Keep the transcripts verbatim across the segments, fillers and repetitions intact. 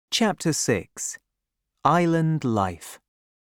Chapter six. Island Life.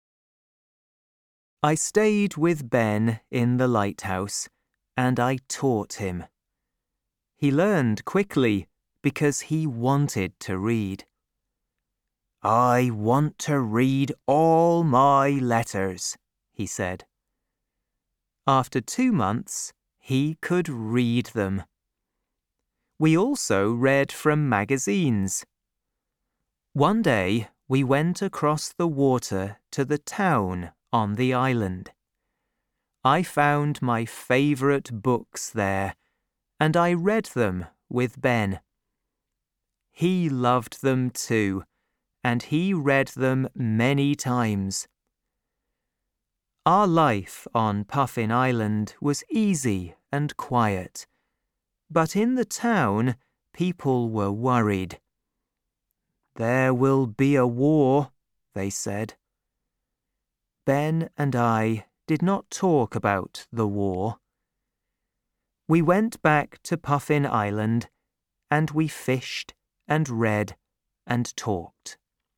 I stayed with Ben in the lighthouse, and I taught him. He learned quickly because he wanted to read. "I want to read all my letters," he said. After two months, he could read them. We also read from magazines. One day, we went across the water to the town on the island. I found my favourite books there, and I read them with Ben. He loved them too, and he read them many times. Our life on Puffin Island was easy and quiet, but in the town, people were worried. "There will be a war," they said. Ben and I did not talk about the war. We went back to Puffin Island, and we fished and read and talked.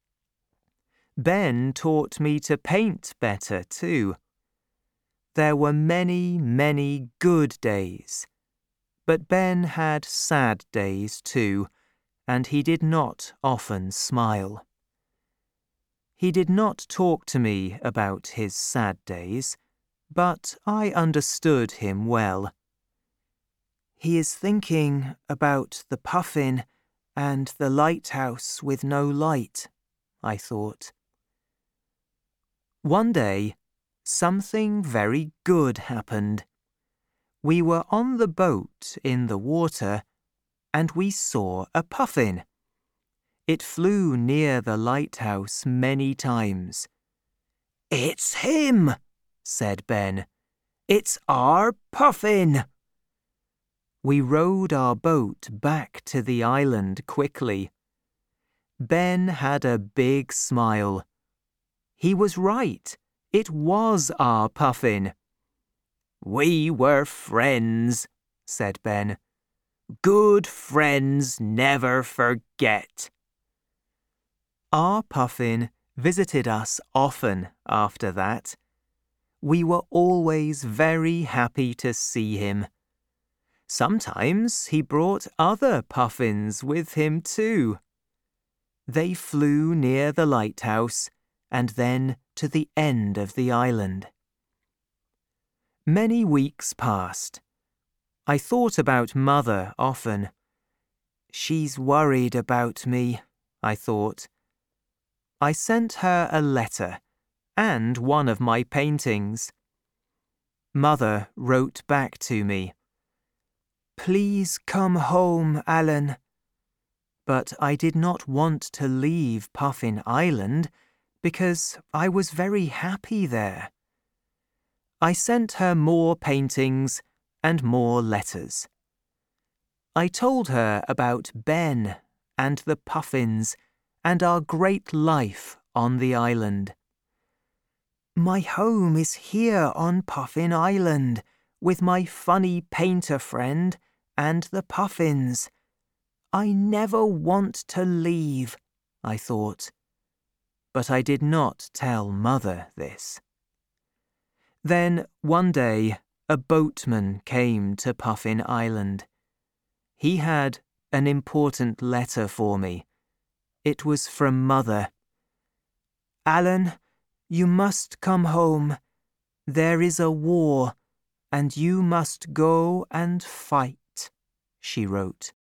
Ben taught me to paint better too. There were many, many good days, but Ben had sad days too, and he did not often smile. He did not talk to me about his sad days, but I understood him well. He is thinking about the puffin and the lighthouse with no light, I thought. One day, something very good happened. We were on the boat in the water, and we saw a puffin. It flew near the lighthouse many times. "It's him," said Ben. "It's our puffin." We rowed our boat back to the island quickly. Ben had a big smile. He was right. It was our puffin. "We were friends," said Ben. "Good friends never forget." Our puffin visited us often after that. We were always very happy to see him. Sometimes he brought other puffins with him too. They flew near the lighthouse and then to the end of the island. Many weeks passed. I thought about Mother often. "She's worried about me," I thought. I sent her a letter and one of my paintings. Mother wrote back to me, "Please come home, Alan." But I did not want to leave Puffin Island because I was very happy there. I sent her more paintings and more letters. I told her about Ben and the puffins and our great life on the island. "My home is here on Puffin Island with my funny painter friend and the puffins. I never want to leave," I thought. But I did not tell Mother this. Then one day a boatman came to Puffin Island. He had an important letter for me. It was from Mother. "Alan, you must come home. There is a war, and you must go and fight," she wrote.